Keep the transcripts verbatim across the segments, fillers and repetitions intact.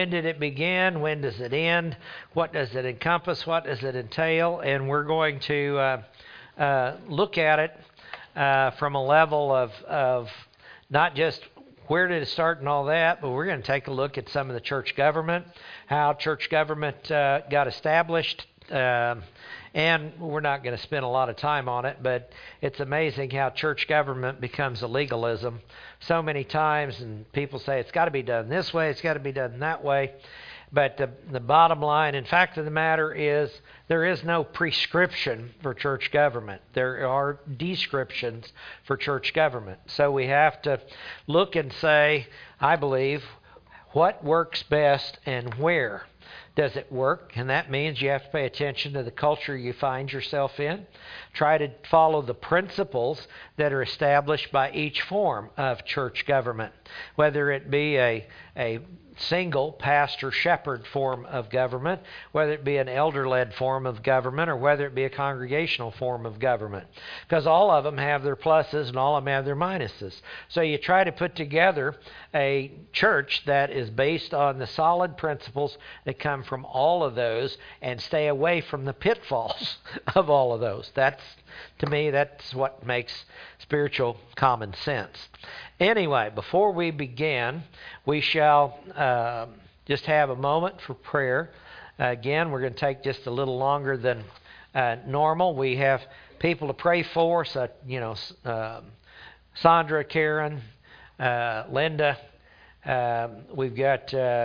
When did it begin? When does it end? What does it encompass? What does it entail? And we're going to uh, uh, look at it uh, from a level of, of not just where did it start and all that, but we're going to take a look at some of the church government, how church government uh, got established. Uh, and we're not going to spend a lot of time on it, but it's amazing how church government becomes a legalism so many times, and people say it's got to be done this way, it's got to be done that way. But the, the bottom line, in fact of the matter is, there is no prescription for church government. There are descriptions for church government. So we have to look and say, I believe, what works best and where does it work? And that means you have to pay attention to the culture you find yourself in. Try to follow the principles that are established by each form of church government, whether it be a, a single pastor shepherd form of government, whether it be an elder-led form of government, or whether it be a congregational form of government. Because all of them have their pluses and all of them have their minuses. So you try to put together a church that is based on the solid principles that come from all of those and stay away from the pitfalls of all of those. That's, to me, that's what makes spiritual common sense. Anyway, before we begin, we shall uh, just have a moment for prayer. Uh, again, we're going to take just a little longer than uh, normal. We have people to pray for, so, you know, uh, Sandra, Karen, uh, Linda. Uh, we've got uh,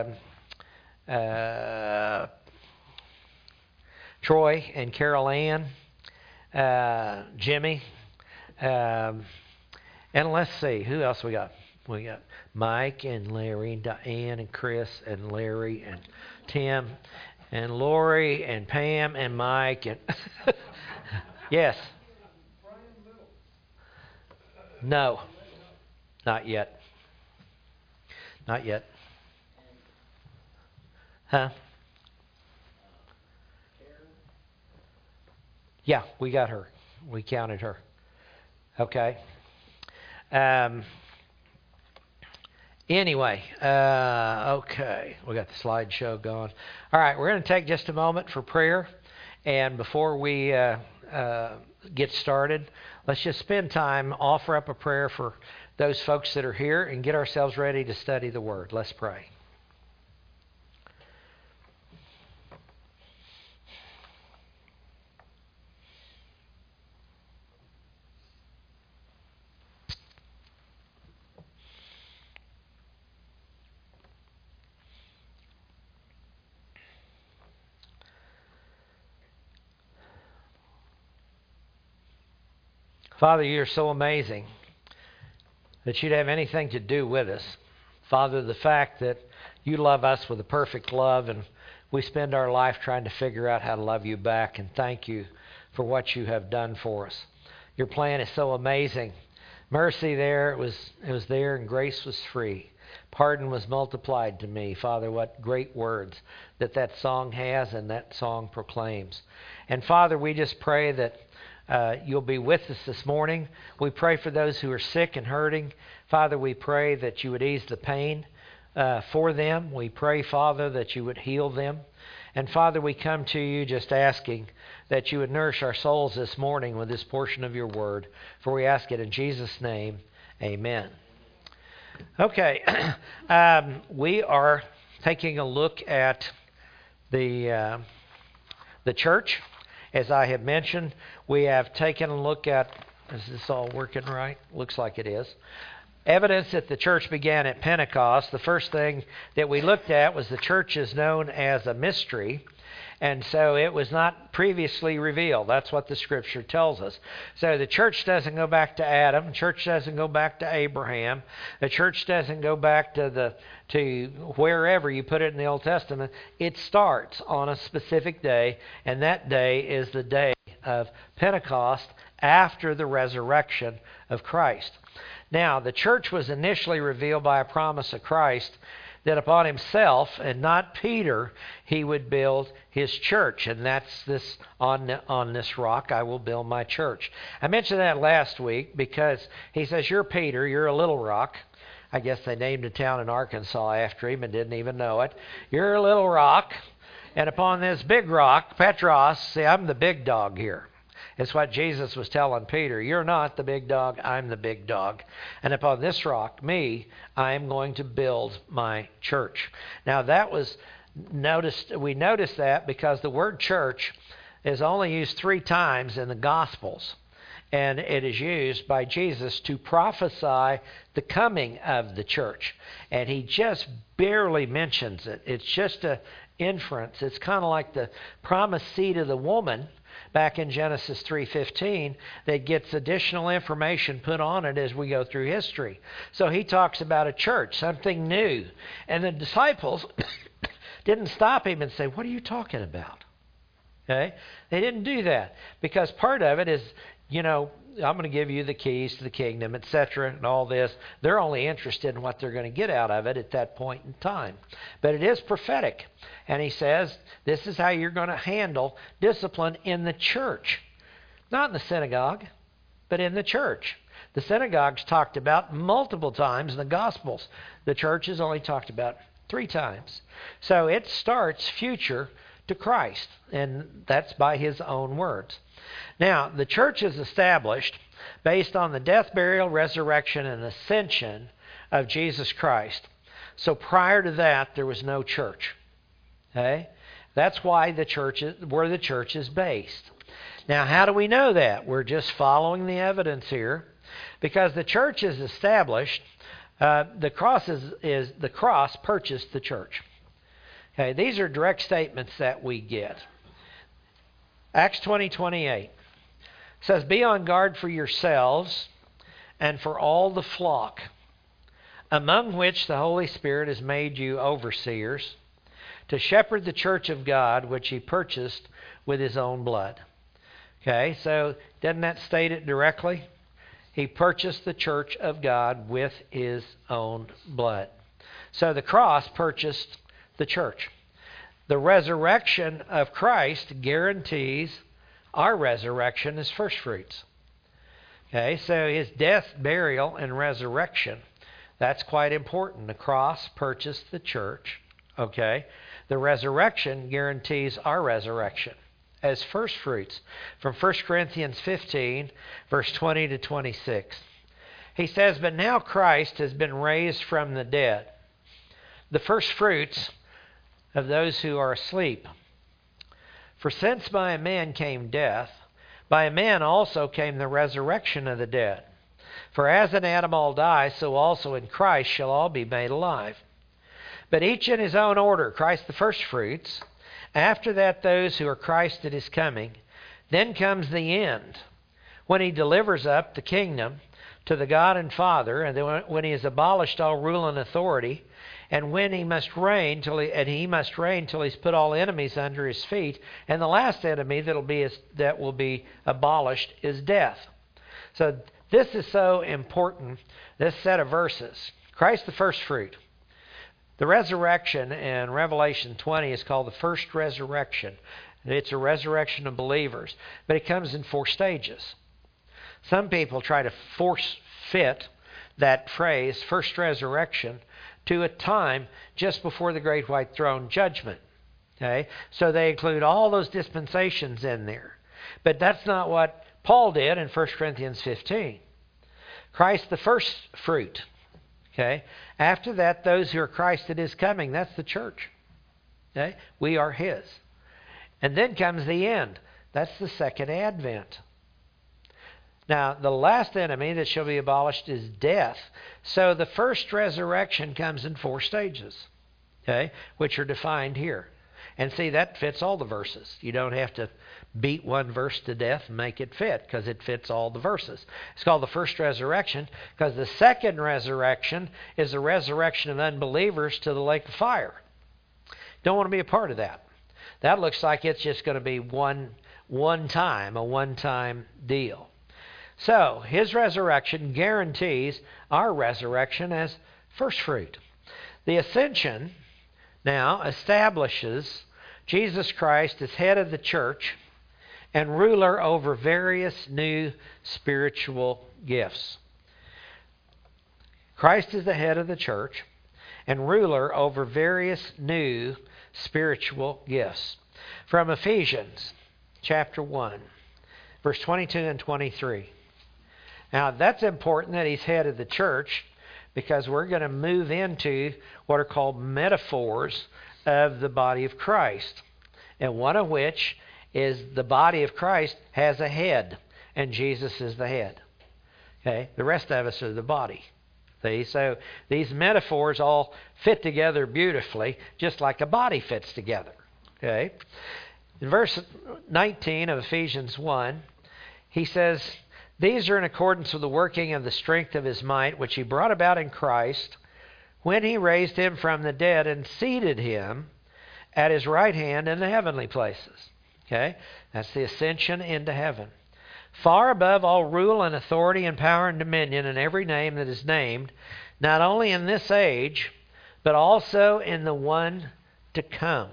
uh, Troy and Carol Ann, uh, Jimmy. Um, And let's see, who else we got? We got Mike and Larry and Diane and Chris and Larry and Tim and Lori and Pam and Mike and yes. No, not yet. Not yet. Huh? Yeah, we got her. We counted her. Okay. Um, anyway, uh, okay, we got the slideshow going. All right, we're going to take just a moment for prayer. And before we uh, uh, get started, let's just spend time, offer up a prayer for those folks that are here, and get ourselves ready to study the Word. Let's pray. Father, you're so amazing that you'd have anything to do with us. Father, the fact that you love us with a perfect love, and we spend our life trying to figure out how to love you back, and thank you for what you have done for us. Your plan is so amazing. Mercy there, it was, it was there, and grace was free. Pardon was multiplied to me. Father, what great words that that song has and that song proclaims. And Father, we just pray that Uh, you'll be with us this morning. We pray for those who are sick and hurting. Father, we pray that you would ease the pain uh, for them. We pray, Father, that you would heal them. And Father, we come to you just asking that you would nourish our souls this morning with this portion of your word. For we ask it in Jesus' name, amen. Okay, um, we are taking a look at the uh, the church. As I have mentioned, we have taken a look at, is this all working right? Looks like it is. Evidence that the church began at Pentecost. The first thing that we looked at was the church is known as a mystery. And so it was not previously revealed. That's what the Scripture tells us. So the church doesn't go back to Adam. The church doesn't go back to Abraham. The church doesn't go back to the to wherever you put it in the Old Testament. It starts on a specific day, and that day is the day of Pentecost after the resurrection of Christ. Now, the church was initially revealed by a promise of Christ that upon himself and not Peter he would build his church, and that's this on on this rock I will build my church. I mentioned that last week because he says, you're Peter, you're a little rock. I guess they named a town in Arkansas after him and didn't even know it. You're a little rock, and upon this big rock, Petros, see, I'm the big dog here. It's what Jesus was telling Peter. You're not the big dog, I'm the big dog. And upon this rock, me, I am going to build my church. Now that was noticed, we noticed that because the word church is only used three times in the Gospels. And it is used by Jesus to prophesy the coming of the church. And he just barely mentions it. It's just an inference. It's kind of like the promised seed of the woman back in Genesis three fifteen that gets additional information put on it as we go through history. So he talks about a church, something new. And the disciples didn't stop him and say, what are you talking about? Okay? They didn't do that because part of it is, you know, I'm going to give you the keys to the kingdom, et cetera, and all this. They're only interested in what they're going to get out of it at that point in time. But it is prophetic. And he says, this is how you're going to handle discipline in the church. Not in the synagogue, but in the church. The synagogue's talked about multiple times in the Gospels. The church is only talked about three times. So it starts future to Christ, and that's by his own words. Now, the church is established based on the death, burial, resurrection, and ascension of Jesus Christ. So prior to that, there was no church. Okay? That's why the church is, where the church is based. Now, how do we know that? We're just following the evidence here. Because the church is established, uh, the cross is, is the cross purchased the church. Okay, these are direct statements that we get. Acts twenty twenty-eight says, be on guard for yourselves and for all the flock, among which the Holy Spirit has made you overseers, to shepherd the church of God, which he purchased with his own blood. Okay, so doesn't that state it directly? He purchased the church of God with his own blood. So the cross purchased the church. The resurrection of Christ guarantees our resurrection as first fruits. Okay, so his death, burial, and resurrection, that's quite important. The cross purchased the church. Okay, the resurrection guarantees our resurrection as first fruits. From First Corinthians fifteen, verse twenty to twenty-six. He says, but now Christ has been raised from the dead, the first fruits of those who are asleep. For since by a man came death, by a man also came the resurrection of the dead. For as in Adam all die, so also in Christ shall all be made alive. But each in his own order, Christ the first fruits, after that those who are Christ at his coming. Then comes the end, when he delivers up the kingdom to the God and Father, and then when he has abolished all rule and authority, and when he must reign till he, and he must reign till he's put all enemies under his feet. And the last enemy that'll be that will be abolished is death. So this is so important. This set of verses, Christ the first fruit. The resurrection in Revelation twenty is called the first resurrection. It's a resurrection of believers, but it comes in four stages. Some people try to force fit that phrase, first resurrection, to a time just before the great white throne judgment. Okay? So they include all those dispensations in there. But that's not what Paul did in First Corinthians fifteen. Christ the first fruit. Okay? After that, those who are Christ at his coming, that's the church. Okay? We are his. And then comes the end. That's the second advent. Now, the last enemy that shall be abolished is death. So the first resurrection comes in four stages, okay, which are defined here. And see, that fits all the verses. You don't have to beat one verse to death and make it fit, because it fits all the verses. It's called the first resurrection because the second resurrection is the resurrection of unbelievers to the lake of fire. Don't want to be a part of that. That looks like it's just going to be one, one time, a one-time deal. So, his resurrection guarantees our resurrection as first fruit. The ascension now establishes Jesus Christ as head of the church and ruler over various new spiritual gifts. Christ is the head of the church and ruler over various new spiritual gifts. From Ephesians chapter one, verse twenty-two and twenty-three. Now, that's important that he's head of the church, because we're going to move into what are called metaphors of the body of Christ. And one of which is the body of Christ has a head, and Jesus is the head. Okay? The rest of us are the body. See? So these metaphors all fit together beautifully, just like a body fits together. Okay? In verse nineteen of Ephesians one, he says, "These are in accordance with the working of the strength of his might, which he brought about in Christ, when he raised him from the dead and seated him at his right hand in the heavenly places." Okay? That's the ascension into heaven. "Far above all rule and authority and power and dominion and every name that is named, not only in this age, but also in the one to come.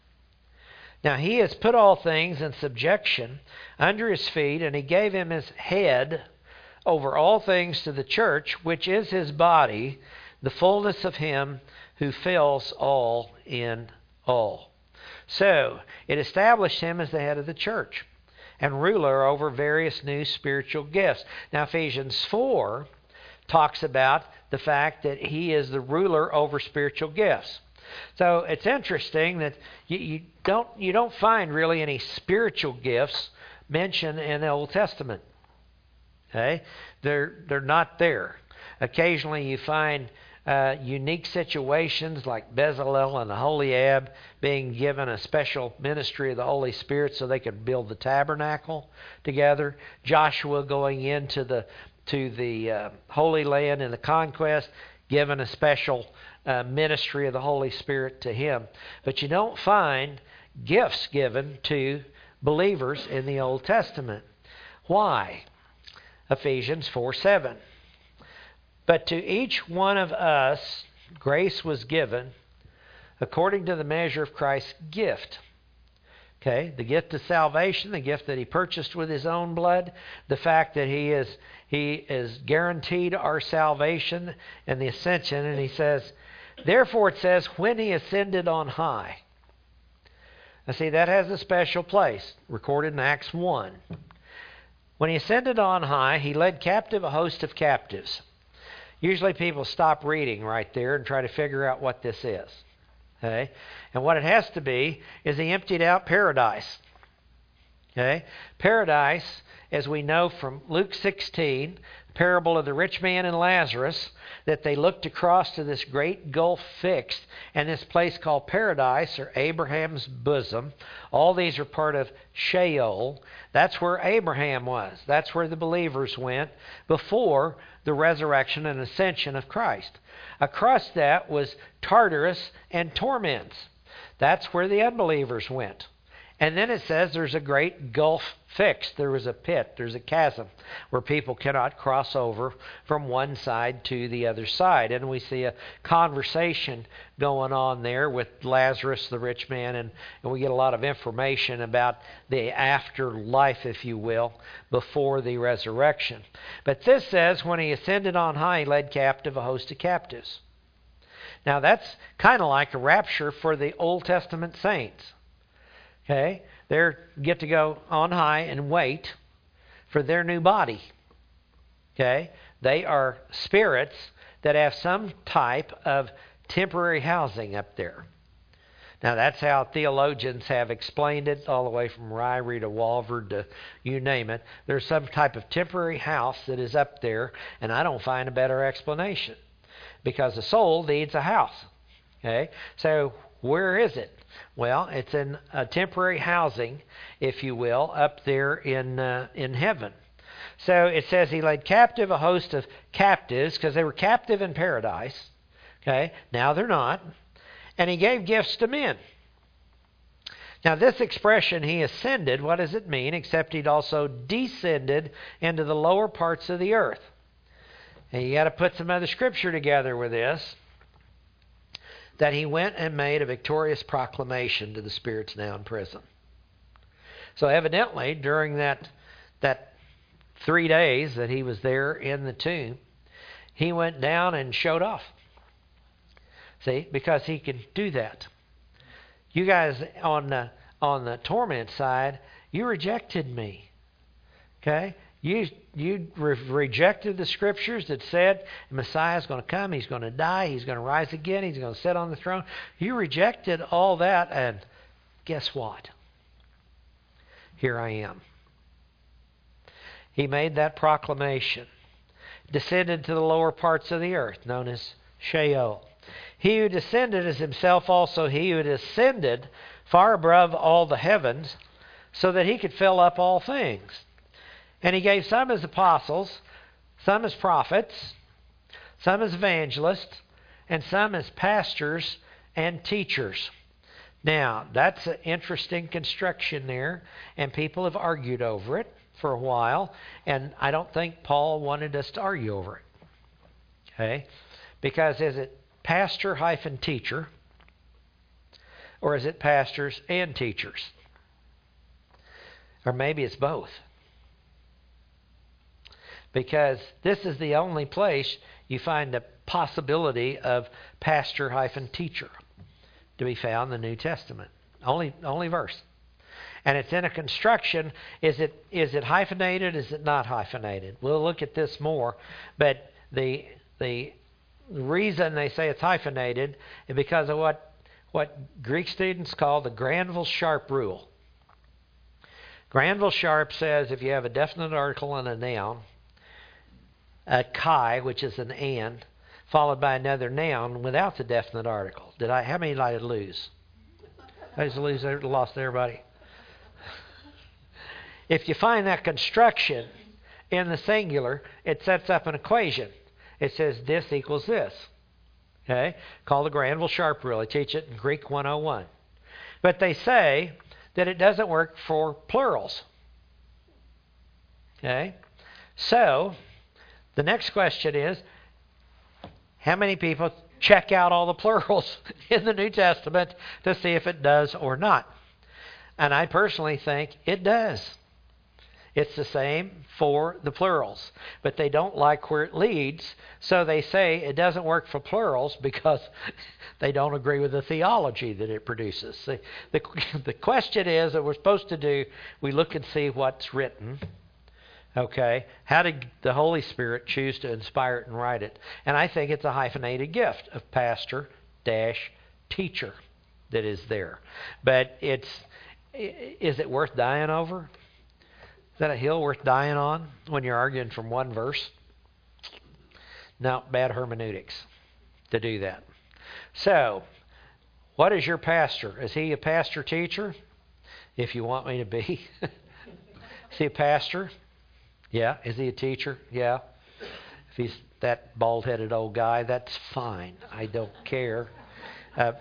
Now he has put all things in subjection under his feet, and he gave him his head over all things to the church, which is his body, the fullness of him who fills all in all." So, it established him as the head of the church and ruler over various new spiritual gifts. Now, Ephesians four talks about the fact that he is the ruler over spiritual gifts. So it's interesting that you, you don't you don't find really any spiritual gifts mentioned in the Old Testament. Okay, they're they're not there. Occasionally you find uh, unique situations like Bezalel and Aholiab being given a special ministry of the Holy Spirit so they could build the tabernacle together. Joshua going into the to the uh, Holy Land in the conquest, given a special uh, ministry of the Holy Spirit to him. But you don't find gifts given to believers in the Old Testament. Why? Ephesians four seven. "But to each one of us grace was given according to the measure of Christ's gift." Okay, the gift of salvation, the gift that he purchased with his own blood, the fact that he is he is guaranteed our salvation and the ascension. And he says, therefore it says, when he ascended on high. Now see, that has a special place, recorded in Acts one. When he ascended on high, he led captive a host of captives. Usually people stop reading right there and try to figure out what this is. Okay? And what it has to be is he emptied out paradise. Okay? Paradise, as we know from Luke sixteen, parable of the rich man and Lazarus, that they looked across to this great gulf fixed, and this place called paradise, or Abraham's bosom. All these are part of Sheol. That's where Abraham was. That's where the believers went before the resurrection and ascension of Christ. Across that was Tartarus and torments. That's where the unbelievers went. And then it says there's a great gulf fixed. There was a pit, there's a chasm where people cannot cross over from one side to the other side. And we see a conversation going on there with Lazarus, the rich man, and, and we get a lot of information about the afterlife, if you will, before the resurrection. But this says, when he ascended on high, he led captive a host of captives. Now that's kind of like a rapture for the Old Testament saints. Okay, they get to go on high and wait for their new body. Okay, they are spirits that have some type of temporary housing up there. Now that's how theologians have explained it, all the way from Ryrie to Walvoord to you name it. There's some type of temporary house that is up there, and I don't find a better explanation, because the soul needs a house. Okay, so where is it? Well, it's in a temporary housing, if you will, up there in uh, in heaven. So it says he led captive a host of captives, because they were captive in paradise. Okay, now they're not. And he gave gifts to men. Now this expression, he ascended, what does it mean? Except he'd also descended into the lower parts of the earth. And you got to put some other scripture together with this. That he went and made a victorious proclamation to the spirits now in prison. So evidently, during that that three days that he was there in the tomb, he went down and showed off. See, because he could do that. You guys on the, on the torment side, you rejected me. Okay? You you re- rejected the scriptures that said Messiah is going to come, he's going to die, he's going to rise again, he's going to sit on the throne. You rejected all that, and guess what? Here I am. He made that proclamation. Descended to the lower parts of the earth, known as Sheol. He who descended is himself also he who ascended far above all the heavens, so that he could fill up all things. And he gave some as apostles, some as prophets, some as evangelists, and some as pastors and teachers. Now, that's an interesting construction there, and people have argued over it for a while, and I don't think Paul wanted us to argue over it. Okay? Because is it pastor hyphen teacher, or is it pastors and teachers? Or maybe it's both. Because this is the only place you find the possibility of pastor hyphen teacher to be found in the New Testament. Only only verse. And it's in a construction. Is it is it hyphenated? Is it not hyphenated? We'll look at this more. But the the reason they say it's hyphenated is because of what what Greek students call the Granville-Sharp rule. Granville-Sharp says if you have a definite article and a noun, a chi, which is an and, followed by another noun without the definite article. Did I? How many did I lose? I just lose, lost everybody. If you find that construction in the singular, it sets up an equation. It says this equals this. Okay? Called the Granville-Sharp rule. I teach it in Greek one oh one. But they say that it doesn't work for plurals. Okay? So, the next question is, how many people check out all the plurals in the New Testament to see if it does or not? And I personally think it does. It's the same for the plurals. But they don't like where it leads, so they say it doesn't work for plurals because they don't agree with the theology that it produces. See, the, the question is that we're supposed to do, we look and see what's written. Okay, how did the Holy Spirit choose to inspire it and write it? And I think it's a hyphenated gift of pastor dash teacher that is there. But it's, is it worth dying over? Is that a hill worth dying on when you're arguing from one verse? No, bad hermeneutics to do that. So, what is your pastor? Is he a pastor teacher? If you want me to be. Is he a pastor? Yeah. Is he a teacher? Yeah. If he's that bald-headed old guy, that's fine. I don't care. Uh,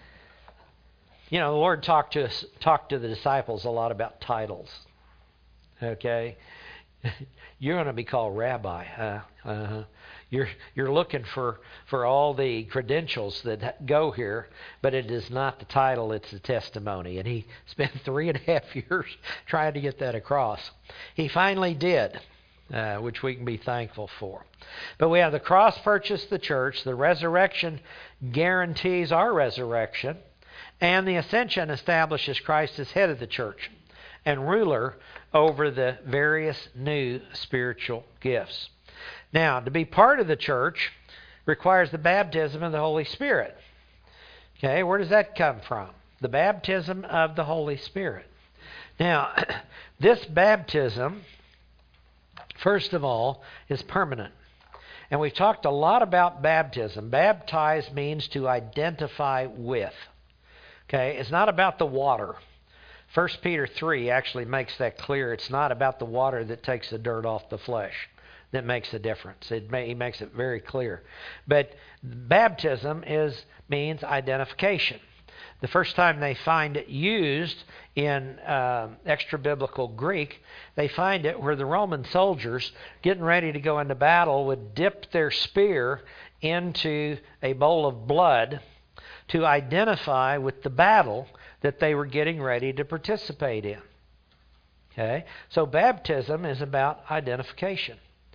you know, the Lord talked to us, talked to the disciples a lot about titles. Okay, you're going to be called rabbi. Huh? Uh-huh. You're you're looking for for all the credentials that go here, but it is not the title; it's the testimony. And he spent three and a half years trying to get that across. He finally did, uh, which we can be thankful for. But we have the cross purchased the church. The resurrection guarantees our resurrection, and the ascension establishes Christ as head of the church and ruler over the various new spiritual gifts. Now, to be part of the church requires the baptism of the Holy Spirit. Okay, where does that come from? The baptism of the Holy Spirit. Now, this baptism, first of all, is permanent. And we've talked a lot about baptism. Baptize means to identify with. Okay, it's not about the water. First Peter three actually makes that clear. It's not about the water that takes the dirt off the flesh that makes a difference. It may, he makes it very clear. But baptism is means identification. The first time they find it used in uh, extra-biblical Greek, they find it where the Roman soldiers getting ready to go into battle would dip their spear into a bowl of blood to identify with the battle that they were getting ready to participate in. Okay? So baptism is about identification.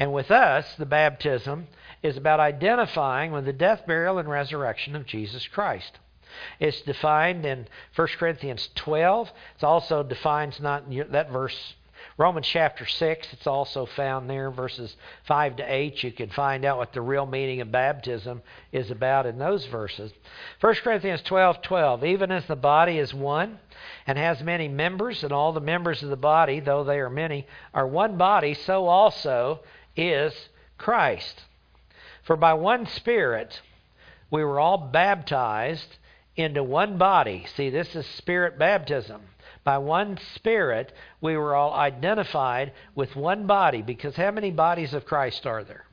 And with us, the baptism is about identifying with the death, burial, and resurrection of Jesus Christ. It's defined in First Corinthians twelve. It's also defined, not in that verse, Romans chapter six. It's also found there, verses five to eight. You can find out what the real meaning of baptism is about in those verses. First Corinthians twelve twelve. Even as the body is one and has many members, and all the members of the body, though they are many, are one body, so also is Christ. For by one Spirit we were all baptized into one body. See, this is Spirit baptism. By one Spirit we were all identified with one body. Because how many bodies of Christ are there?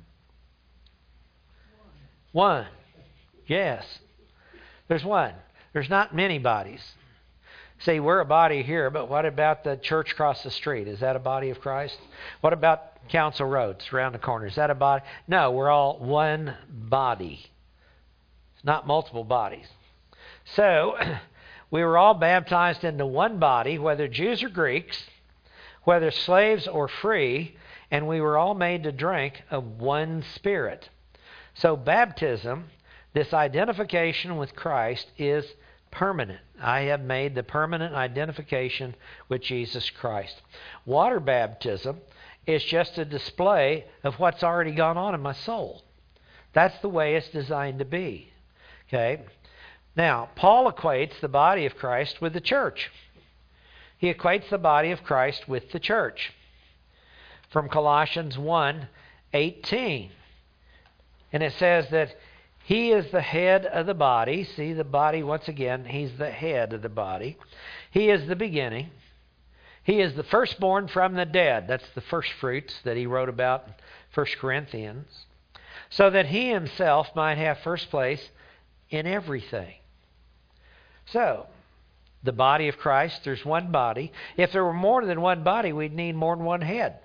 One. Yes. There's one. There's not many bodies. See, we're a body here, but what about the church across the street? Is that a body of Christ? What about Council Road, around the corner? Is that a body? No, we're all one body. It's not multiple bodies. So, we were all baptized into one body, whether Jews or Greeks, whether slaves or free, and we were all made to drink of one Spirit. So baptism, this identification with Christ, is permanent. I have made the permanent identification with Jesus Christ. Water baptism is just a display of what's already gone on in my soul. That's the way it's designed to be. Okay? Now, Paul equates the body of Christ with the church. He equates the body of Christ with the church. From Colossians one eighteen. And it says that He is the head of the body. See, the body, once again, He's the head of the body. He is the beginning. He is the firstborn from the dead. That's the first fruits that he wrote about in First Corinthians. So that He Himself might have first place in everything. So, the body of Christ, there's one body. If there were more than one body, we'd need more than one head.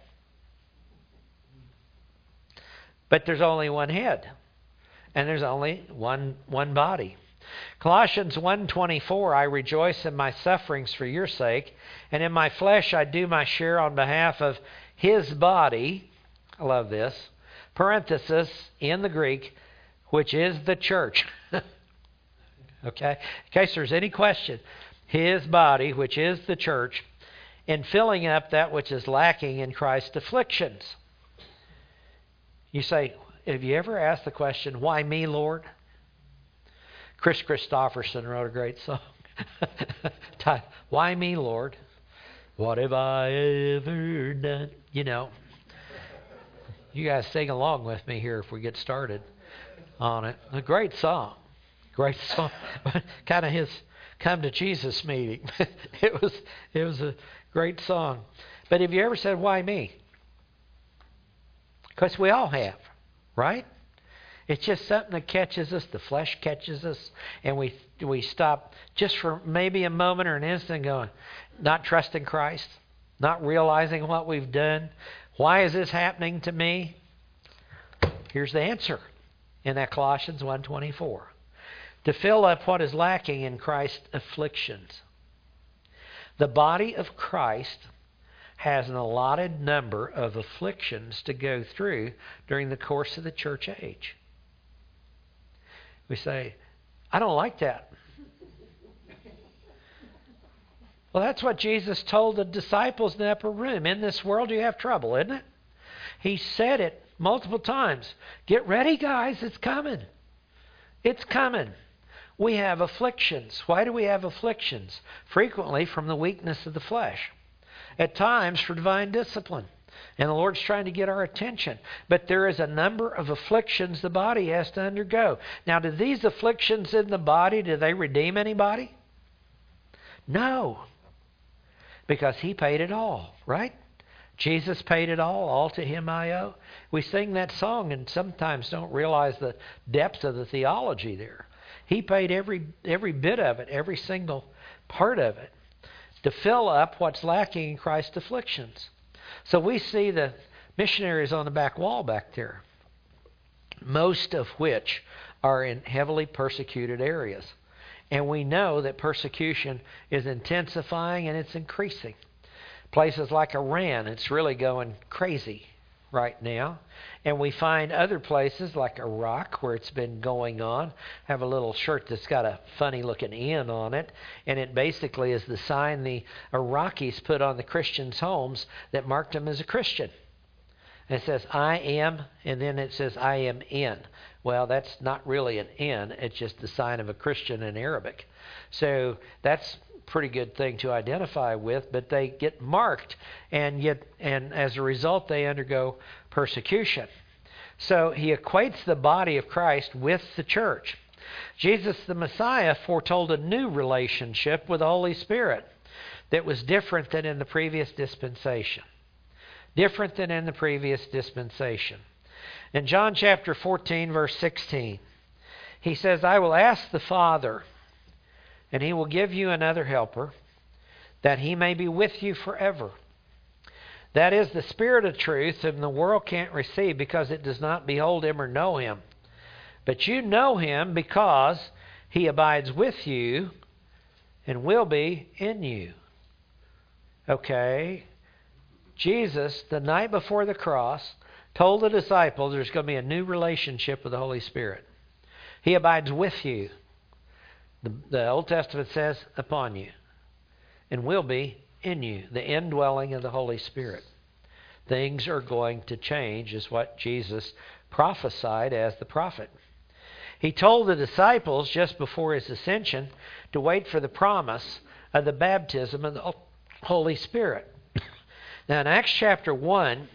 But there's only one head. And there's only one one body. Colossians one twenty-four, I rejoice in my sufferings for your sake, and in my flesh I do my share on behalf of His body. I love this. Parenthesis, in the Greek, which is the church. Okay? In case there's any question, His body, which is the church, in filling up that which is lacking in Christ's afflictions. You say, have you ever asked the question, why me, Lord? Chris Christopherson wrote a great song. Why me, Lord? What have I ever done? You know, you guys sing along with me here if we get started on it. A great song. Great song. Kind of his come to Jesus meeting. it was it was a great song. But have you ever said, why me? Because we all have, right? It's just something that catches us. The flesh catches us. And we we stop just for maybe a moment or an instant going, not trusting Christ, not realizing what we've done. Why is this happening to me? Here's the answer in that Colossians one twenty-four. To fill up what is lacking in Christ's afflictions. The body of Christ has an allotted number of afflictions to go through during the course of the church age. We say, I don't like that. Well, that's what Jesus told the disciples in the upper room. In this world you have trouble, isn't it? He said it multiple times. Get ready, guys. It's coming. It's coming. We have afflictions. Why do we have afflictions? Frequently from the weakness of the flesh. At times for divine discipline. And the Lord's trying to get our attention. But there is a number of afflictions the body has to undergo. Now, do these afflictions in the body, do they redeem anybody? No. Because He paid it all, right? Jesus paid it all. All to Him I owe. We sing that song and sometimes don't realize the depth of the theology there. He paid every every bit of it, every single part of it, to fill up what's lacking in Christ's afflictions. So we see the missionaries on the back wall back there, most of which are in heavily persecuted areas. And we know that persecution is intensifying and it's increasing. Places like Iran, it's really going crazy right now. And we find other places like Iraq where it's been going on. I have a little shirt that's got a funny looking N on it. And it basically is the sign the Iraqis put on the Christians' homes that marked them as a Christian. And it says, I am, and then it says, I am in. Well, that's not really an N. It's just the sign of a Christian in Arabic. So that's a pretty good thing to identify with, but they get marked, and yet, and as a result, they undergo persecution. So he equates the body of Christ with the church. Jesus the Messiah foretold a new relationship with the Holy Spirit that was different than in the previous dispensation. Different than in the previous dispensation. In John chapter fourteen, verse sixteen, he says, I will ask the Father, and he will give you another helper, that he may be with you forever. That is the Spirit of truth, whom the world can't receive because it does not behold him or know him. But you know him because he abides with you and will be in you. Okay. Jesus, the night before the cross, told the disciples there's going to be a new relationship with the Holy Spirit. He abides with you. The, the Old Testament says, upon you. And will be in you. The indwelling of the Holy Spirit. Things are going to change, is what Jesus prophesied as the prophet. He told the disciples just before his ascension to wait for the promise of the baptism of the Holy Spirit. Now in Acts chapter one,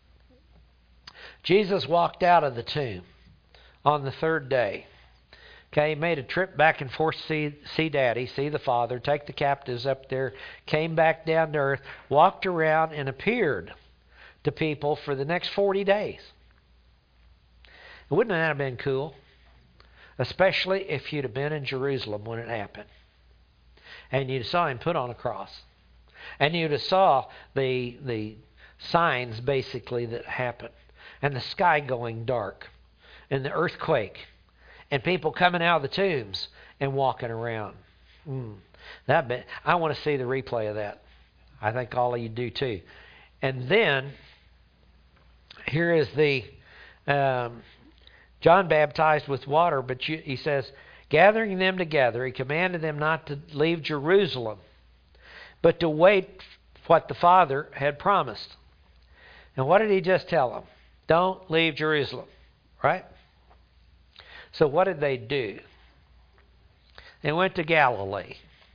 Jesus walked out of the tomb on the third day. Okay, he made a trip back and forth to see, see Daddy, see the Father, take the captives up there, came back down to earth, walked around and appeared to people for the next forty days. Wouldn't that have been cool? Especially if you'd have been in Jerusalem when it happened. And you'd have saw him put on a cross. And you'd have saw the the signs basically that happened. And the sky going dark. And the earthquake. And people coming out of the tombs and walking around. Mm, that bit, I want to see the replay of that. I think all of you do too. And then, here is the... Um, John baptized with water, but you, he says, gathering them together, he commanded them not to leave Jerusalem, but to wait what the Father had promised. And what did he just tell them? Don't leave Jerusalem, right? So what did they do? They went to Galilee.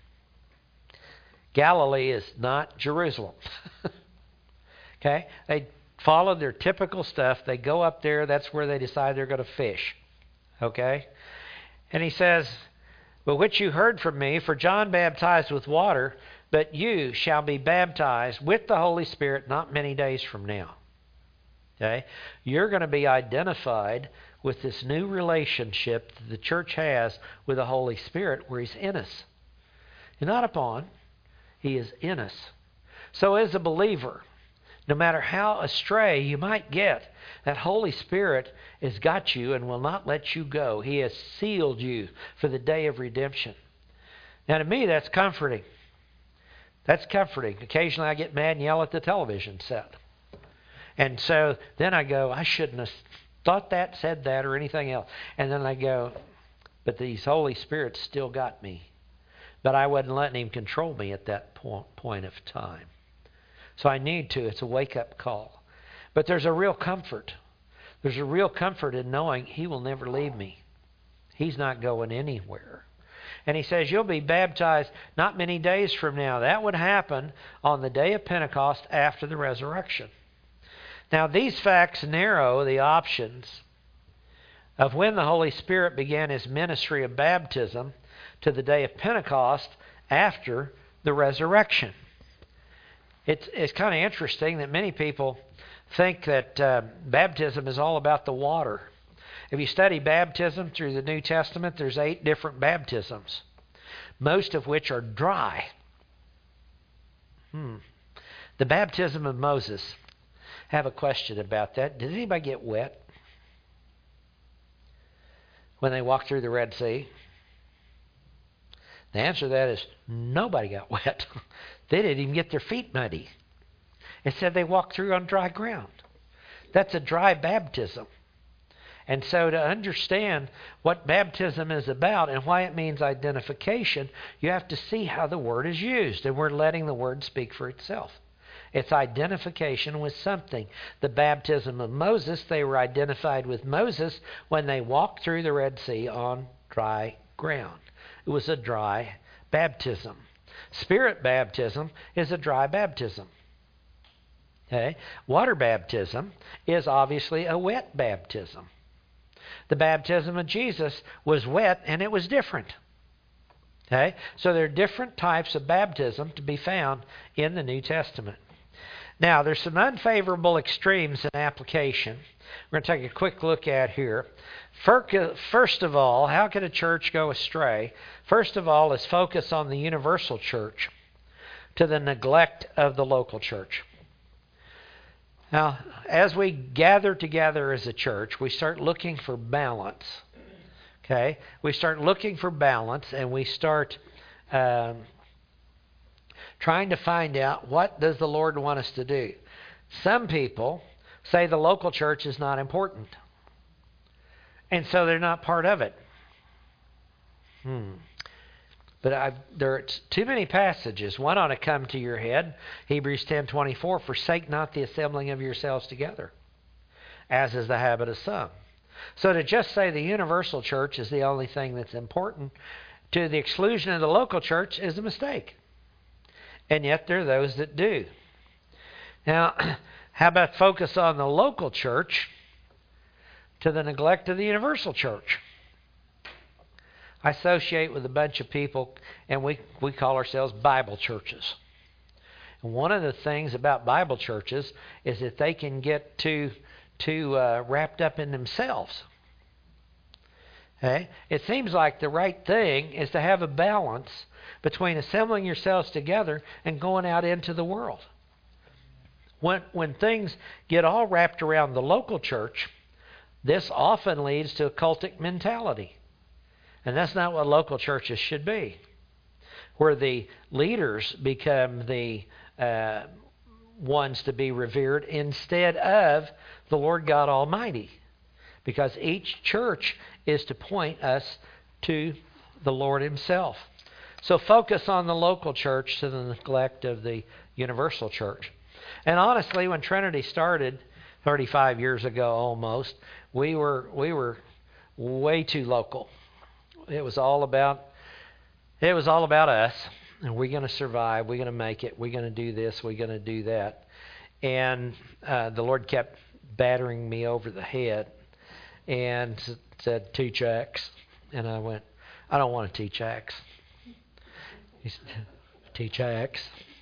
Galilee is not Jerusalem. Okay? They followed their typical stuff. They go up there. That's where they decide they're going to fish. Okay? And he says, but which you heard from me, for John baptized with water, but you shall be baptized with the Holy Spirit not many days from now. Okay? You're going to be identified with this new relationship that the church has with the Holy Spirit where he's in us. He's not upon. He is in us. So as a believer, no matter how astray you might get, that Holy Spirit has got you and will not let you go. He has sealed you for the day of redemption. Now to me, that's comforting. That's comforting. Occasionally I get mad and yell at the television set. And so then I go, I shouldn't have thought that, said that, or anything else. And then I go, but the Holy Spirit still got me. But I wasn't letting him control me at that point of time. So I need to. It's a wake-up call. But there's a real comfort. There's a real comfort in knowing he will never leave me. He's not going anywhere. And he says, you'll be baptized not many days from now. That would happen on the day of Pentecost after the resurrection. Now, these facts narrow the options of when the Holy Spirit began his ministry of baptism to the day of Pentecost after the resurrection. It's, it's kind of interesting that many people think that uh, baptism is all about the water. If you study baptism through the New Testament, there's eight different baptisms, most of which are dry. Hmm. The baptism of Moses. I have a question about that. Did anybody get wet when they walked through the Red Sea? The answer to that is nobody got wet. They didn't even get their feet muddy. It said they walked through on dry ground. That's a dry baptism. And so to understand what baptism is about and why it means identification, you have to see how the word is used. And we're letting the word speak for itself. It's identification with something. The baptism of Moses, they were identified with Moses when they walked through the Red Sea on dry ground. It was a dry baptism. Spirit baptism is a dry baptism. Okay? Water baptism is obviously a wet baptism. The baptism of Jesus was wet and it was different. Okay? So there are different types of baptism to be found in the New Testament. Now, there's some unfavorable extremes in application we're going to take a quick look at here. First of all, how can a church go astray? First of all, is focus on the universal church to the neglect of the local church. Now, as we gather together as a church, we start looking for balance. Okay? We start looking for balance, and we start um, trying to find out, what does the Lord want us to do? Some people say the local church is not important, and so they're not part of it. Hmm. But I've, there are too many passages. One ought to come to your head. Hebrews ten twenty-four, forsake not the assembling of yourselves together, as is the habit of some. So to just say the universal church is the only thing that's important to the exclusion of the local church is a mistake. And yet there are those that do. Now, how about focus on the local church to the neglect of the universal church? I associate with a bunch of people, and we, we call ourselves Bible churches. And one of the things about Bible churches is that they can get too, too uh, wrapped up in themselves. Okay? It seems like the right thing is to have a balance between assembling yourselves together and going out into the world. When, when things get all wrapped around the local church, this often leads to a cultic mentality. And that's not what local churches should be, where the leaders become the uh, ones to be revered instead of the Lord God Almighty. Because each church is to point us to the Lord Himself. So focus on the local church to the neglect of the universal church. And honestly, when Trinity started thirty-five years ago almost, we were we were way too local. It was all about it was all about us, and we're going to survive, we're going to make it, we're going to do this, we're going to do that. And uh, the Lord kept battering me over the head and said, teach Acts. And I went, I don't want to teach Acts. He said, teach Acts.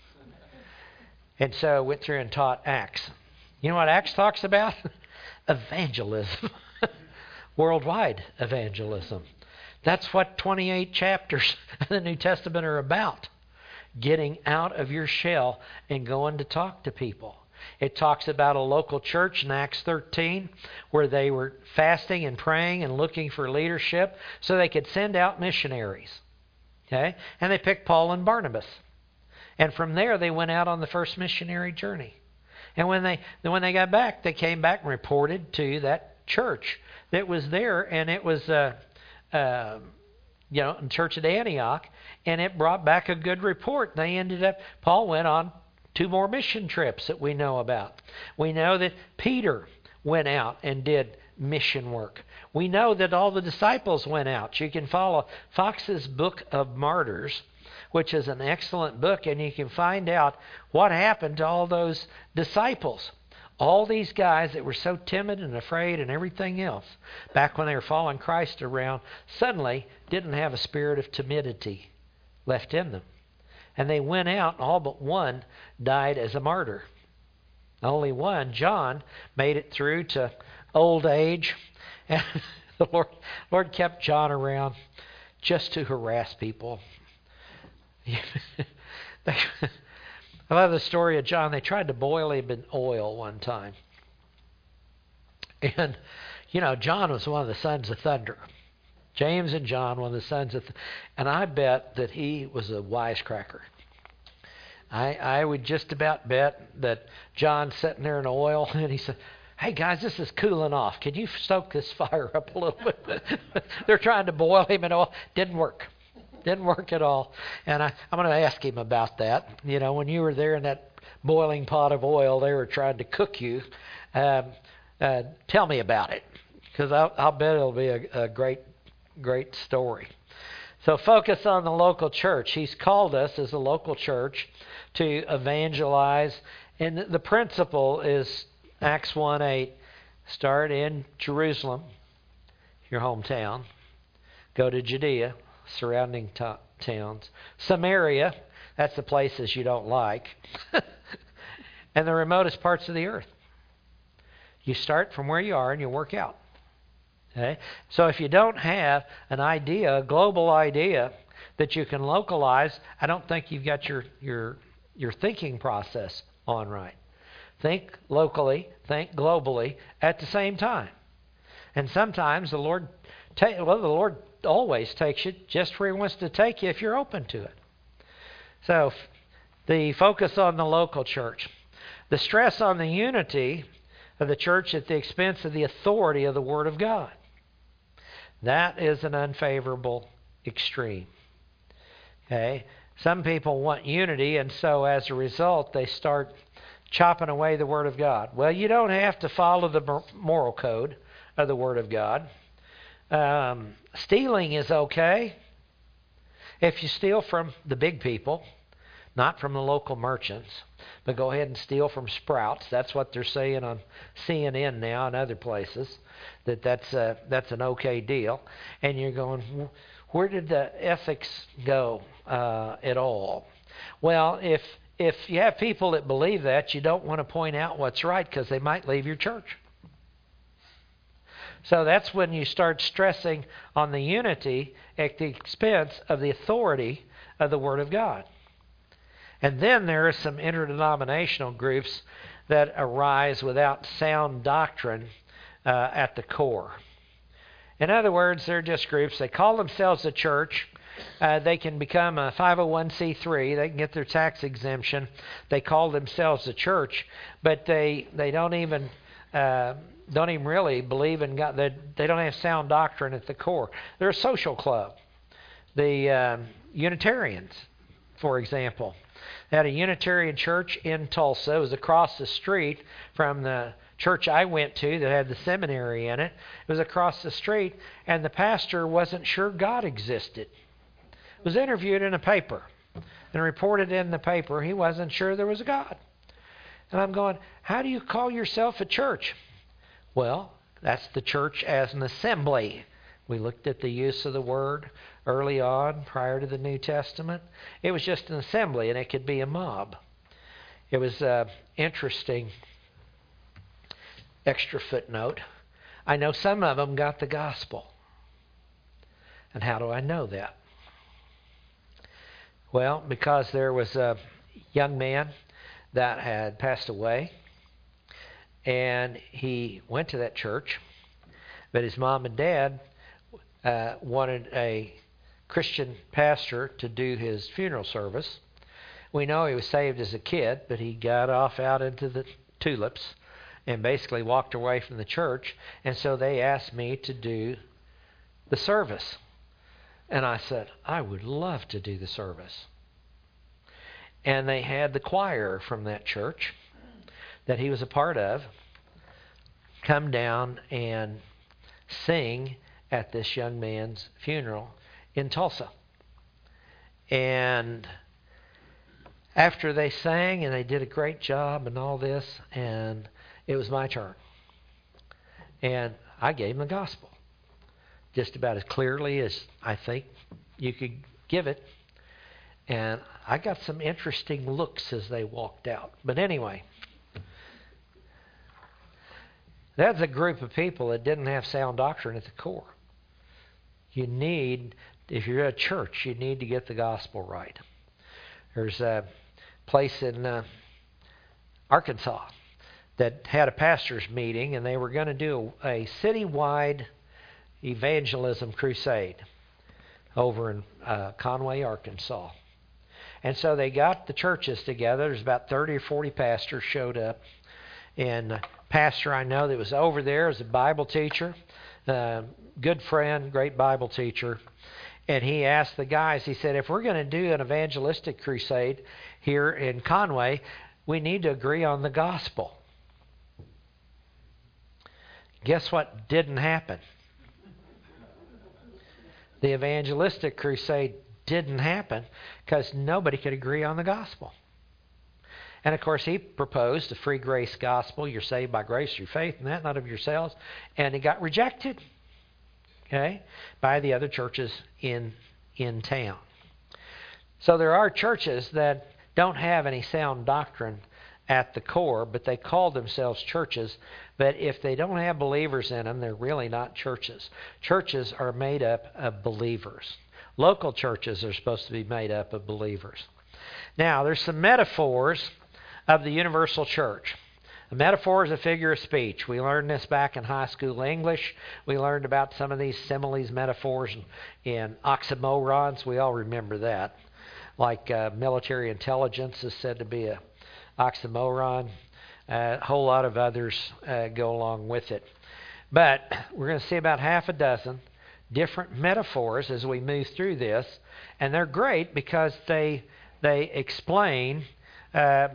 And so I went through and taught Acts. You know what Acts talks about? Evangelism. Worldwide evangelism. That's what twenty-eight chapters of the New Testament are about. Getting out of your shell and going to talk to people. It talks about a local church in Acts thirteen where they were fasting and praying and looking for leadership so they could send out missionaries. Okay? And they picked Paul and Barnabas. And from there they went out on the first missionary journey. And when they when they got back, they came back and reported to that church that was there, and it was uh, uh, you know, in church at Antioch, and it brought back a good report. They ended up, Paul went on two more mission trips that we know about. We know that Peter went out and did mission work. We know that all the disciples went out. You can follow Fox's Book of Martyrs, which is an excellent book, and you can find out what happened to all those disciples. All these guys that were so timid and afraid and everything else, back when they were following Christ around, suddenly didn't have a spirit of timidity left in them. And they went out, and all but one died as a martyr. Only one, John, made it through to old age. And the Lord, Lord kept John around just to harass people. I love the story of John. They tried to boil him in oil one time. And, you know, John was one of the sons of thunder. James and John, one of the sons of th- and I bet that he was a wisecracker. I, I would just about bet that John's sitting there in oil, and he said, hey guys, this is cooling off. Can you stoke this fire up a little bit? They're trying to boil him and all. Didn't work. Didn't work at all. And I, I'm going to ask him about that. You know, when you were there in that boiling pot of oil, they were trying to cook you. Um, uh, tell me about it, because I'll, I'll bet it'll be a, a great, great story. So focus on the local church. He's called us as a local church to evangelize. And the principle is Acts one eight. Start in Jerusalem, your hometown. Go to Judea, surrounding to- towns. Samaria, that's the places you don't like. And the remotest parts of the earth. You start from where you are and you work out. Okay? So if you don't have an idea, a global idea that you can localize, I don't think you've got your your your thinking process on right. Think locally, think globally at the same time. And sometimes the Lord, ta- well, the Lord always takes you just where He wants to take you if you're open to it. So the focus on the local church. The stress on the unity of the church at the expense of the authority of the Word of God. That is an unfavorable extreme. Okay? Some people want unity, and so as a result, they start chopping away the Word of God. Well, you don't have to follow the moral code of the Word of God. Um, stealing is okay if you steal from the big people, not from the local merchants, but go ahead and steal from Sprouts. That's what they're saying on C N N now and other places, that that's, a, that's an okay deal. And you're going, where did the ethics go uh, at all? Well, if if you have people that believe that, you don't want to point out what's right because they might leave your church. So that's when you start stressing on the unity at the expense of the authority of the Word of God. And then there are some interdenominational groups that arise without sound doctrine uh, at the core. In other words, they're just groups. They call themselves a church. Uh, they can become a five oh one c three. They can get their tax exemption. They call themselves a church, but they they don't even uh, don't even really believe in God. They, they don't have sound doctrine at the core. They're a social club. The um, Unitarians, for example, had a Unitarian church in Tulsa. It was across the street from the church I went to that had the seminary in it. It was across the street, and the pastor wasn't sure God existed. Was interviewed in a paper and reported in the paper he wasn't sure there was a God. And I'm going, how do you call yourself a church? Well, that's the church as an assembly. We looked at the use of the word early on, prior to the New Testament. It was just an assembly, and it could be a mob. It was uh, interesting. Extra footnote. I know some of them got the gospel. And how do I know that? Well, because there was a young man that had passed away, and he went to that church, but his mom and dad uh, wanted a Christian pastor to do his funeral service. We know he was saved as a kid, but he got off out into the tulips and basically walked away from the church, and so they asked me to do the service. And I said, I would love to do the service. And they had the choir from that church that he was a part of come down and sing at this young man's funeral in Tulsa. And after they sang, and they did a great job and all this, and it was my turn. And I gave him the gospel, just about as clearly as I think you could give it. And I got some interesting looks as they walked out. But anyway, that's a group of people that didn't have sound doctrine at the core. You need, if you're a church, you need to get the gospel right. There's a place in uh, Arkansas that had a pastor's meeting, and they were going to do a, a citywide evangelism crusade over in uh, Conway, Arkansas. And so they got the churches together. There's about thirty or forty pastors showed up, and pastor I know that was over there as a Bible teacher, uh, good friend, great Bible teacher. And he asked the guys, he said, if we're going to do an evangelistic crusade here in Conway, we need to agree on the gospel. Guess what didn't happen? The evangelistic crusade didn't happen because nobody could agree on the gospel. And of course, he proposed the free grace gospel. You're saved by grace through faith, and that not of yourselves. And it got rejected, okay, by the other churches in in town. So there are churches that don't have any sound doctrine at the core, but they call themselves churches. But if they don't have believers in them, they're really not churches. Churches are made up of believers. Local churches are supposed to be made up of believers. Now, there's some metaphors of the universal church. A metaphor is a figure of speech. We learned this back in high school English. We learned about some of these similes, metaphors, and, and oxymorons. We all remember that. Like uh, military intelligence is said to be a oxymoron. Uh, a whole lot of others uh, go along with it. But we're going to see about half a dozen different metaphors as we move through this. And they're great because they, they explain uh,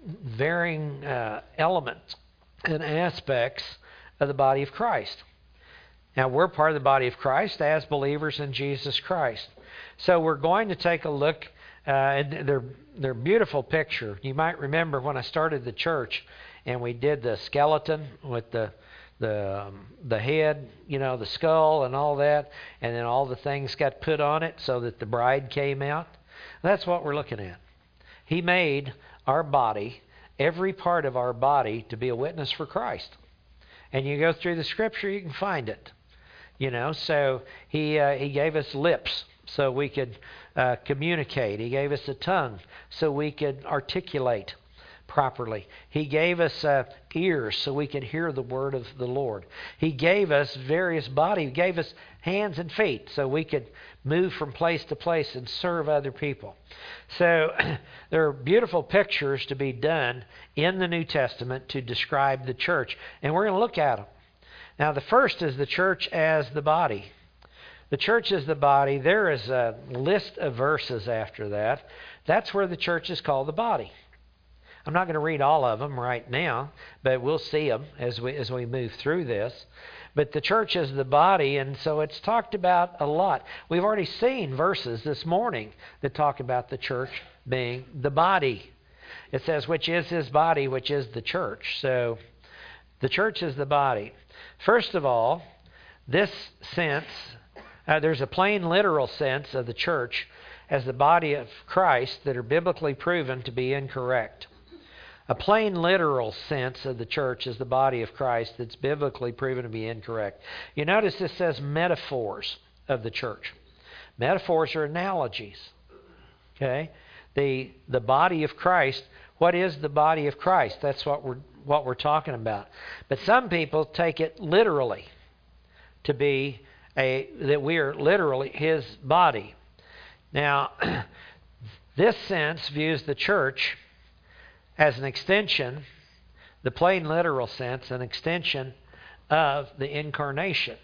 varying uh, elements and aspects of the body of Christ. Now, we're part of the body of Christ as believers in Jesus Christ. So we're going to take a look. Uh, and they're, they're beautiful picture. You might remember when I started the church and we did the skeleton with the the um, the head, you know, the skull and all that, and then all the things got put on it so that the bride came out. That's what we're looking at. He made our body, every part of our body, to be a witness for Christ. And you go through the Scripture, you can find it. You know, so he uh, he gave us lips so we could uh, communicate. He gave us a tongue so we could articulate properly. He gave us uh, ears so we could hear the word of the Lord. He gave us various body. He gave us hands and feet so we could move from place to place and serve other people. So there are beautiful pictures to be done in the New Testament to describe the church. And we're going to look at them. Now, the first is the church as the body. The church is the body. There is a list of verses after that. That's where the church is called the body. I'm not going to read all of them right now, but we'll see them as we as we move through this. But the church is the body, and so it's talked about a lot. We've already seen verses this morning that talk about the church being the body. It says, which is his body, which is the church. So the church is the body. First of all, this sense, uh, there's a plain literal sense of the church as the body of Christ that are biblically proven to be incorrect. A plain literal sense of the church as the body of Christ that's biblically proven to be incorrect. You notice this says metaphors of the church. Metaphors are analogies. Okay? The the body of Christ, what is the body of Christ? That's what we're what we're talking about. But some people take it literally to be a that we are literally his body. Now, this sense views the church as an extension, the plain literal sense, an extension of the incarnation.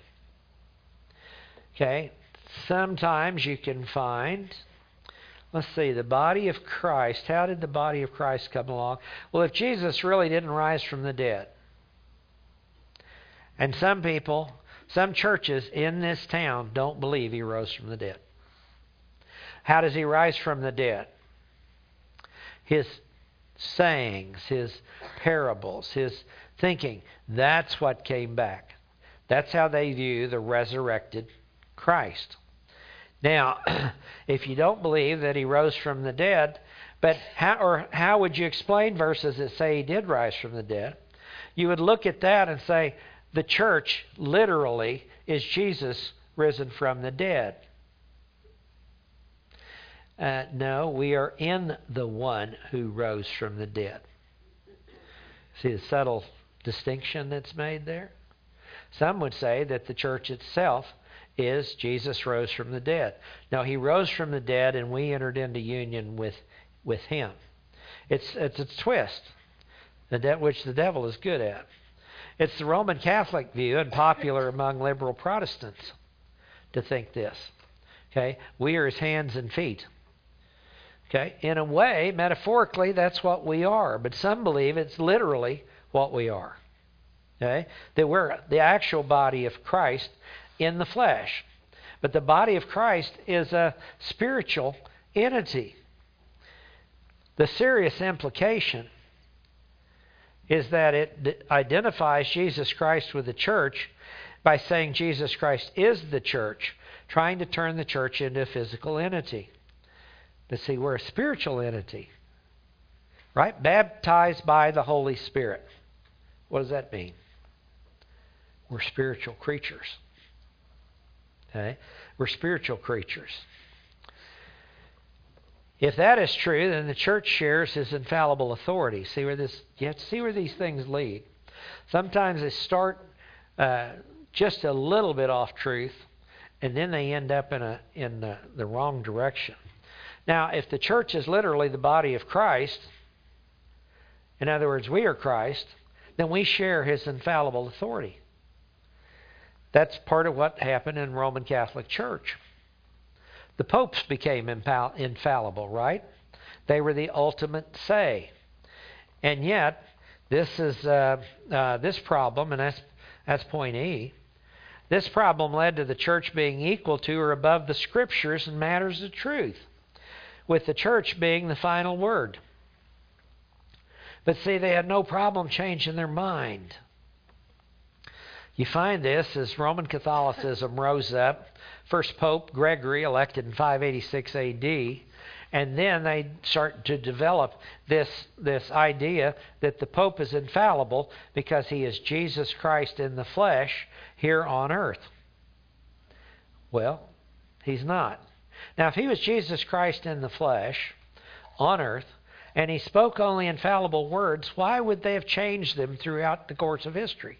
Okay? Sometimes you can find, let's see, the body of Christ. How did the body of Christ come along? Well, if Jesus really didn't rise from the dead, and some people, some churches in this town don't believe he rose from the dead. How does he rise from the dead? His sayings, his parables, his thinking, that's what came back. That's how they view the resurrected Christ. Now, if you don't believe that he rose from the dead, but how or how would you explain verses that say he did rise from the dead? You would look at that and say, the church literally is Jesus risen from the dead. Uh, no, we are in the one who rose from the dead. See the subtle distinction that's made there? Some would say that the church itself is Jesus rose from the dead. No, he rose from the dead and we entered into union with, with him. It's, it's a twist, the de- which the devil is good at. It's the Roman Catholic view and popular among liberal Protestants to think this. Okay, we are his hands and feet. Okay, in a way, metaphorically, that's what we are, but some believe it's literally what we are. Okay, that we're the actual body of Christ in the flesh. But the body of Christ is a spiritual entity. The serious implication is that it identifies Jesus Christ with the church by saying Jesus Christ is the church, trying to turn the church into a physical entity. But see, we're a spiritual entity, right? Baptized by the Holy Spirit. What does that mean? We're spiritual creatures. Okay? We're spiritual creatures. If that is true, then the church shares his infallible authority. See where this? You have to see where these things lead. Sometimes they start uh, just a little bit off truth, and then they end up in a in the, the wrong direction. Now, if the church is literally the body of Christ, in other words, we are Christ, then we share his infallible authority. That's part of what happened in Roman Catholic Church. The popes became infallible, right? They were the ultimate say. And yet, this is uh, uh, this problem, and that's, that's point E. This problem led to the church being equal to or above the Scriptures in matters of truth, with the church being the final word. But see, they had no problem changing their mind. You find this as Roman Catholicism rose up. First Pope Gregory, elected in five eighty-six A D, and then they start to develop this, this idea that the Pope is infallible because he is Jesus Christ in the flesh here on earth. Well, he's not. Now, if he was Jesus Christ in the flesh on earth, and he spoke only infallible words, why would they have changed them throughout the course of history?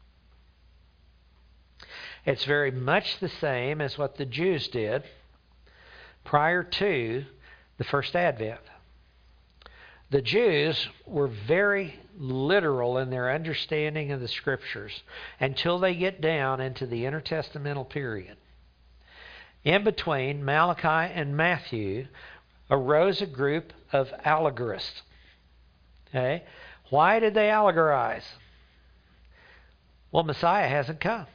It's very much the same as what the Jews did prior to the first advent. The Jews were very literal in their understanding of the Scriptures until they get down into the intertestamental period. In between Malachi and Matthew arose a group of allegorists. Okay? Why did they allegorize? Well, Messiah hasn't come.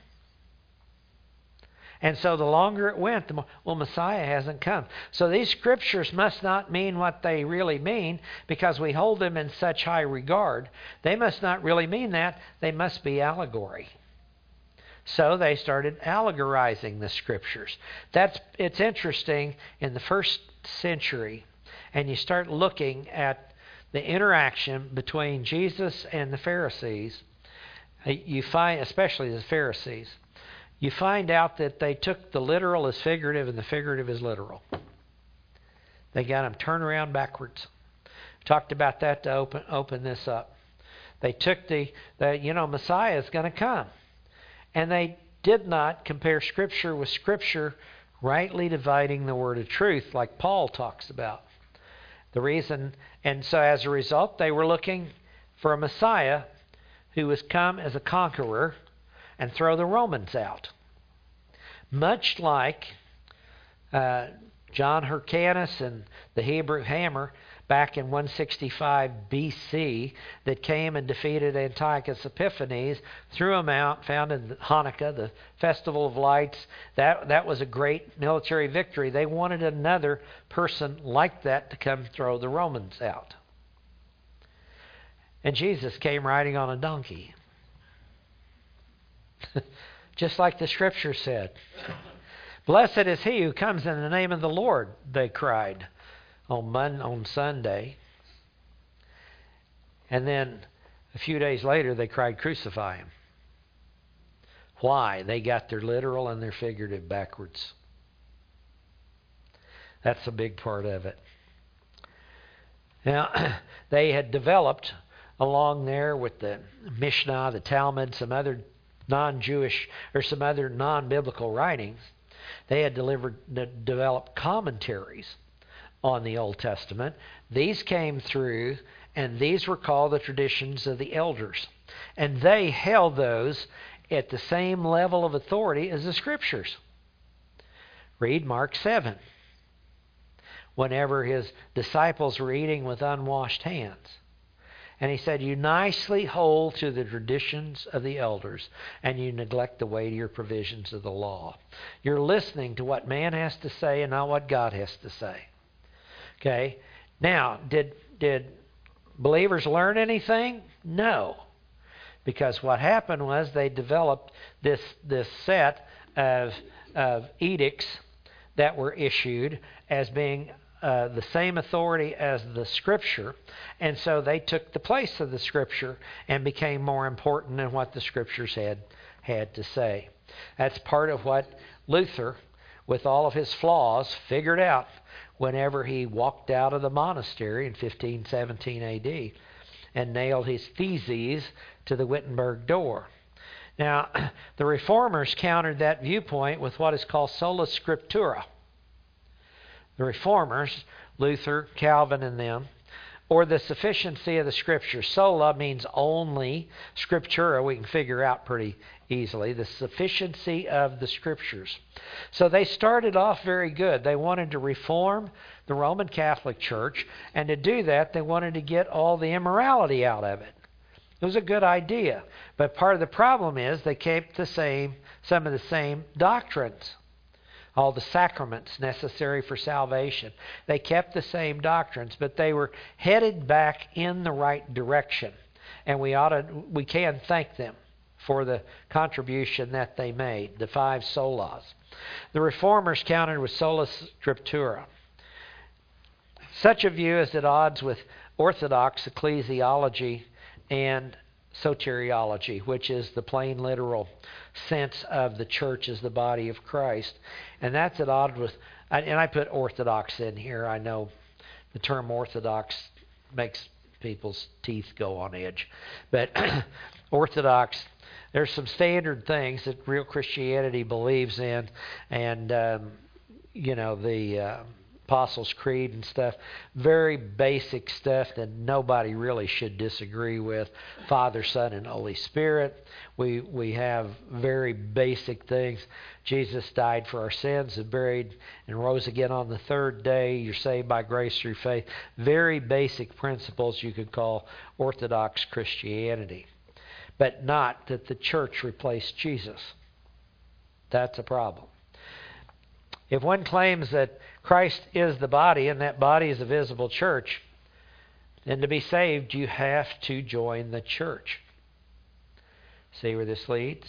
And so the longer it went, the more, well, Messiah hasn't come. So these scriptures must not mean what they really mean because we hold them in such high regard. They must not really mean that. They must be allegory. So they started allegorizing the scriptures. That's it's interesting in the first century, and you start looking at the interaction between Jesus and the Pharisees. You find, especially the Pharisees, you find out that they took the literal as figurative and the figurative as literal. They got them turned around backwards. Talked about that to open open this up. They took the, the you know, Messiah is going to come. And they did not compare Scripture with Scripture, rightly dividing the word of truth, like Paul talks about. The reason, and so as a result, they were looking for a Messiah who was come as a conqueror and throw the Romans out. Much like uh, John Hyrcanus and the Hebrew hammer back in one sixty-five B C that came and defeated Antiochus Epiphanes, threw him out, founded Hanukkah, the Festival of Lights. That, that was a great military victory. They wanted another person like that to come throw the Romans out. And Jesus came riding on a donkey. Just like the Scripture said. Blessed is he who comes in the name of the Lord, they cried on Monday, on Sunday. And then a few days later they cried, crucify him. Why? They got their literal and their figurative backwards. That's a big part of it. Now, they had developed along there with the Mishnah, the Talmud, some other non-Jewish or some other non-biblical writings. They had delivered, developed commentaries on the Old Testament. These came through, and these were called the traditions of the elders. And they held those at the same level of authority as the Scriptures. Read Mark seven. Whenever his disciples were eating with unwashed hands. And he said, you nicely hold to the traditions of the elders, and you neglect the weightier provisions of the law. You're listening to what man has to say and not what God has to say. Okay? Now, did did believers learn anything? No. Because what happened was they developed this this set of of edicts that were issued as being uh, the same authority as the Scripture, and so they took the place of the Scripture and became more important than what the Scriptures had had to say. That's part of what Luther, with all of his flaws, figured out whenever he walked out of the monastery in fifteen seventeen A D and nailed his theses to the Wittenberg door. Now, the Reformers countered that viewpoint with what is called sola scriptura. The Reformers, Luther, Calvin, and them, or the sufficiency of the Scripture. Sola means only. Scriptura we can figure out pretty easily. The sufficiency of the Scriptures. So they started off very good. They wanted to reform the Roman Catholic Church, and to do that they wanted to get all the immorality out of it. It was a good idea, but part of the problem is they kept the same, some of the same doctrines. All the sacraments necessary for salvation. They kept the same doctrines, but they were headed back in the right direction. And we ought to, we can thank them for the contribution that they made, the five solas. The Reformers countered with sola scriptura. Such a view is at odds with Orthodox ecclesiology and soteriology, which is the plain literal sense of the church as the body of Christ. And that's at odds with, and I put Orthodox in here. I know the term Orthodox makes people's teeth go on edge. But Orthodox, there's some standard things that real Christianity believes in, and, um, you know, the uh, Apostles' Creed and stuff, very basic stuff that nobody really should disagree with. Father, Son, and Holy Spirit. We we have very basic things. Jesus died for our sins and buried and rose again on the third day. You're saved by grace through faith. Very basic principles you could call Orthodox Christianity. But not that the church replaced Jesus. That's a problem. If one claims that Christ is the body and that body is a visible church, then to be saved you have to join the church. See where this leads?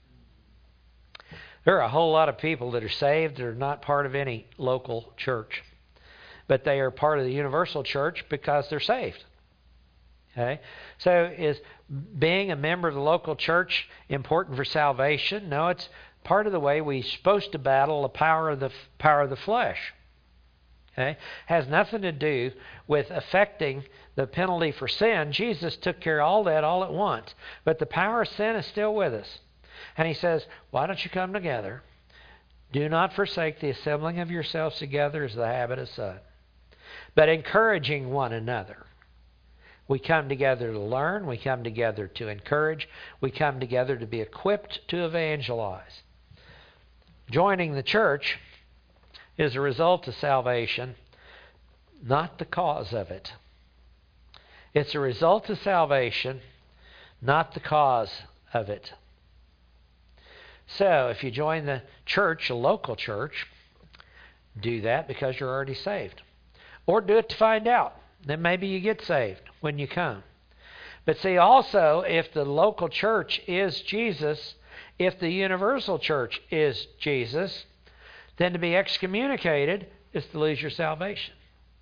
There are a whole lot of people that are saved that are not part of any local church. But they are part of the universal church because they're saved. Okay? So is being a member of the local church important for salvation? No, it's part of the way we're supposed to battle the power of the power of the flesh. Okay? Has nothing to do with affecting the penalty for sin. Jesus took care of all that all at once. But the power of sin is still with us. And he says, why don't you come together? Do not forsake the assembling of yourselves together as the habit of some, but encouraging one another. We come together to learn. We come together to encourage. We come together to be equipped to evangelize. Joining the church is a result of salvation, not the cause of it. It's a result of salvation, not the cause of it. So, if you join the church, a local church, do that because you're already saved. Or do it to find out. Then maybe you get saved when you come. But see, also, if the local church is Jesus, if the universal church is Jesus, then to be excommunicated is to lose your salvation.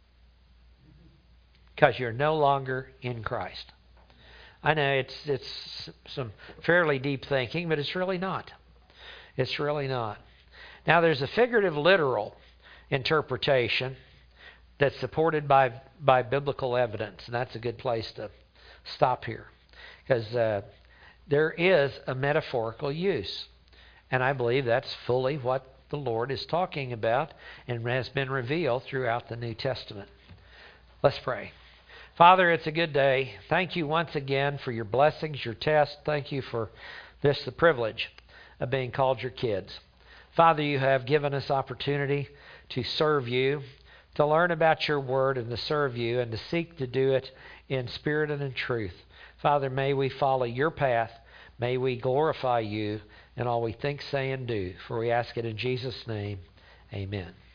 Because you're no longer in Christ. I know it's it's some fairly deep thinking, but it's really not. It's really not. Now, there's a figurative literal interpretation that's supported by, by biblical evidence, and that's a good place to stop here. Because uh, there is a metaphorical use, and I believe that's fully what the Lord is talking about and has been revealed throughout the New Testament. Let's pray. Father, it's a good day. Thank you once again for your blessings, your test. Thank you for this, the privilege of being called your kids. Father, you have given us opportunity to serve you, to learn about your word and to serve you and to seek to do it in spirit and in truth. Father, may we follow your path. May we glorify you in all we think, say, and do. For we ask it in Jesus' name. Amen.